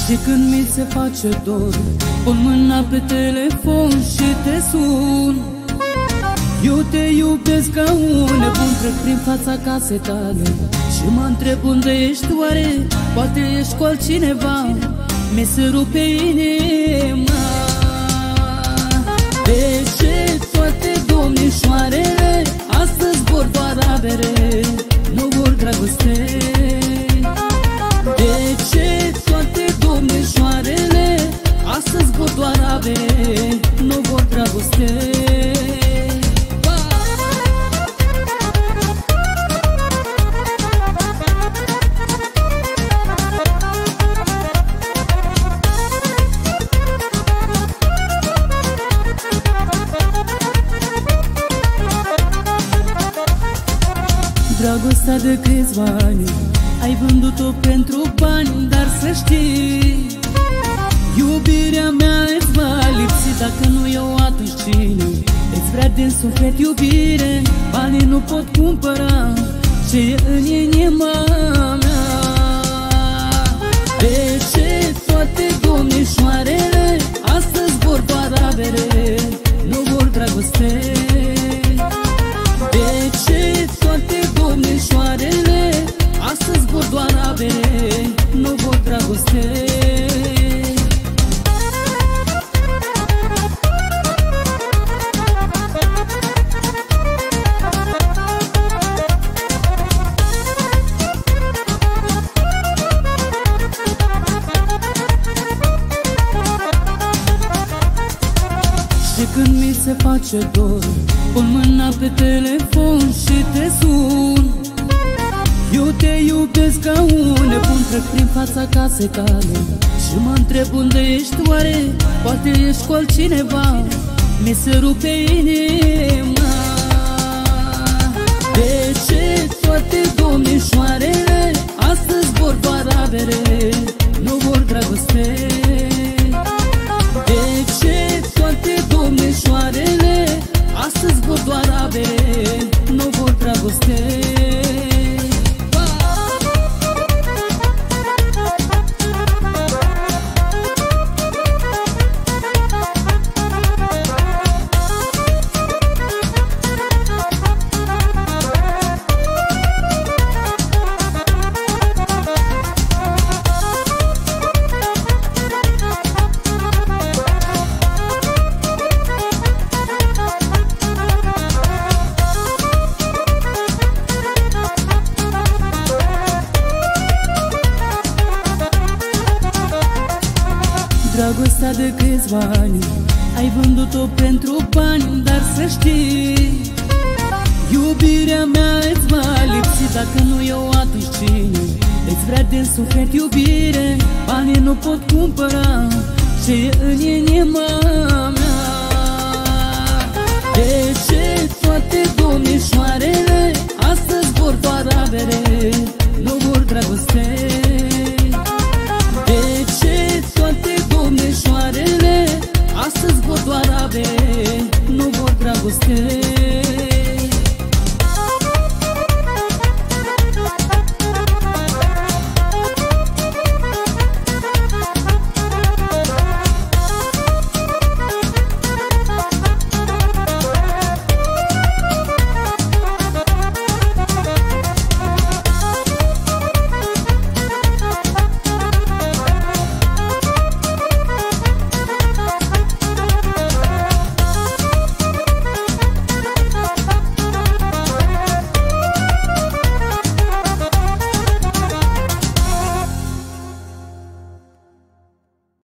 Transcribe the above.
Și când mi se face dor, pun mâna pe telefon și te sun. Eu te iubesc ca un nebun, trec prin fața casei tale și mă întreb unde ești oare. Poate ești cu altcineva, mi se rupe inima. De ce toate domnișoarele astăzi vor doar avere, nu vor dragoste? De ce toate domnișoarele astăzi vor doar avere, nu vor dragoste? Dragostea de câțiva ani ai vândut-o pentru bani, dar să știi, iubirea mea îți va lipsi. Dacă nu eu, atunci cine îți vrea din suflet iubire? Banii nu pot cumpăra ce e în inima mea. De ce toate domnișoarele astăzi vor doar avere, nu vor dragoste? De ce toate domnișoarele astăzi vor doar avere, nu vor dragoste? Și când mi se face dor, pun mâna pe telefon și te sun. Eu te iubesc ca un nebun, trec prin fața casei tale și mă întreb unde ești oare. Poate ești cu altcineva, mi se rupe inima. De ce toate domnișoarele astăzi vor doar avere, nu vor dragoste? De ce toate domnișoarele astăzi vor doar avere, nu vor dragoste? Dragostea de câțiva ani ai vândut-o pentru bani, dar să știi, iubirea mea îți va lipsi. Dacă nu eu, atunci cine îți vrea din suflet iubire? Banii nu pot cumpăra ce e în inima mea. De ce toate domnișoarele astăzi vor doar avere, nu vor dragoste? De ce toate domnișoarele astăzi vor doar avere, nu vor dragoste?